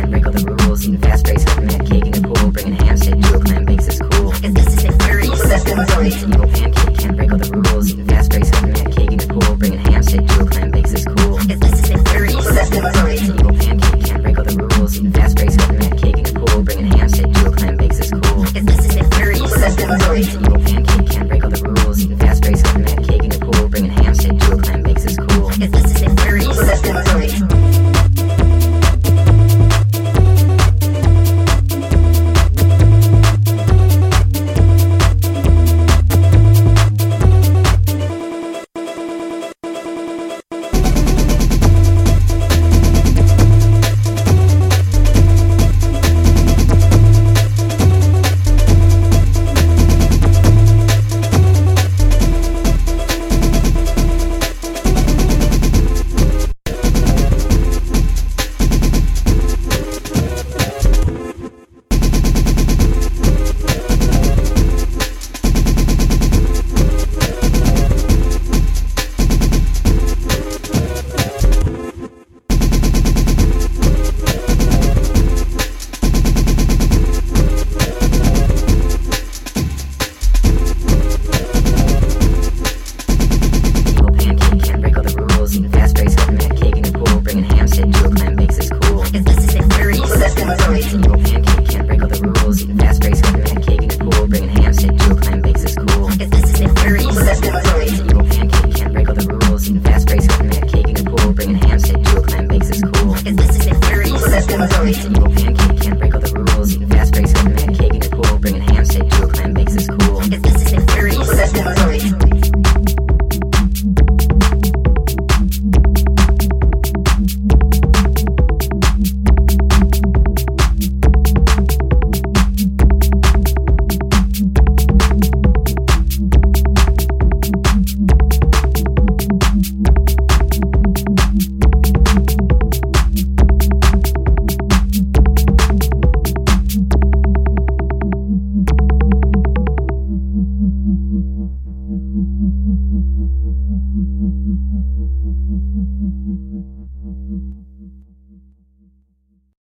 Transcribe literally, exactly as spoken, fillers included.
can't break all the rules. Eating fast breaks, having mad cake in the pool. Bringing ham steak to a clam bakes is cool. And this is in thirty seconds. An evil pancake, can't break all the rules. Eating fast breaks, having mad cake in the pool. Bringing ham steak to a clam bakes is cool. And this is in thirty seconds. An evil pancake, can't break all the rules. Eating fast breaks, having mad cake in the pool. Bringing ham steak to a clam bakes is cool. And this is in thirty seconds. An evil pancake, can't break all the rules. Eating fast breaks, having mad cake in the pool. Bringing ham steak to a clam bakes is cool. And this is in thirty seconds. An evil pancake can't break